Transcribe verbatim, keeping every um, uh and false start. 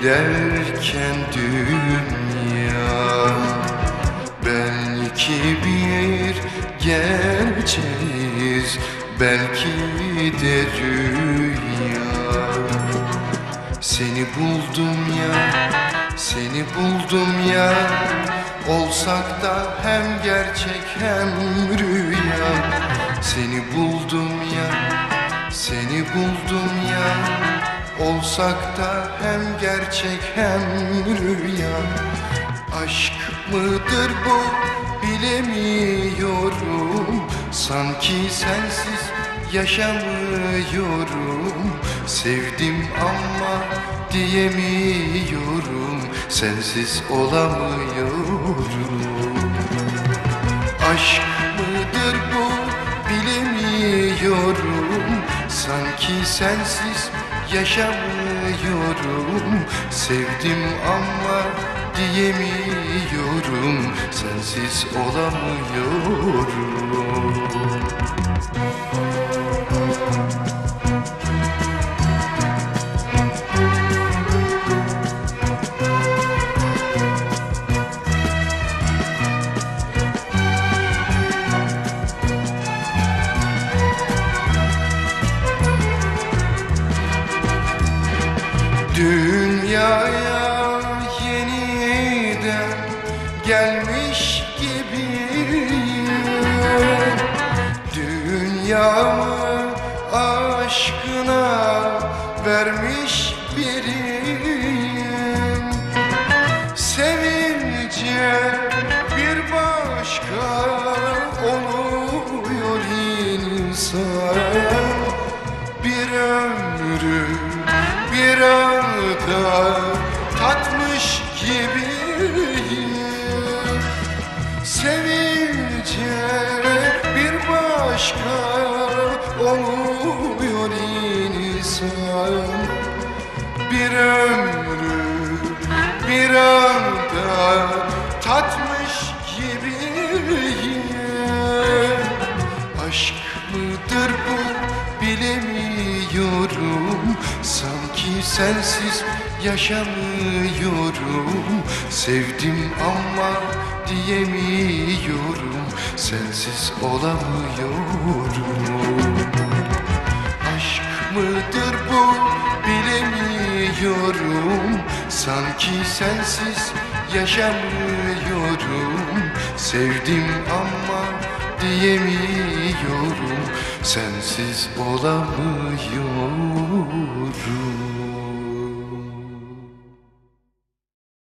giderken dünya, belki bir gerçeğiz, belki de rüya. Seni buldum ya, seni buldum ya, olsak da hem gerçek hem rüya. Seni buldum ya, seni buldum ya, olsak da hem gerçek hem rüya. Aşk mıdır bu bilemiyorum, sanki sensiz yaşamıyorum. Sevdim ama diyemiyorum, sensiz olamıyorum. Aşk mıdır bu bilemiyorum, sanki sensiz yaşamıyorum. Sevdim ama diyemiyorum, sensiz olamıyorum. Dünyaya yeniden gelmiş gibiyim, dünyamı aşkına vermiş biriyim. Sevince bir başka oluyor insan, bir ömrü bir anda tatmış gibiyim. Sevince bir başka oluyor insan, bir ömrü bir anda tatmış gibiyim. Aşk mıdır bu bilemiyorum, sanki sensiz yaşamıyorum. Sevdim ama diyemiyorum, sensiz olamıyorum. Aşk mıdır bu bilemiyorum, sanki sensiz yaşamıyorum. Sevdim ama diyemiyorum, sensiz olamıyorum.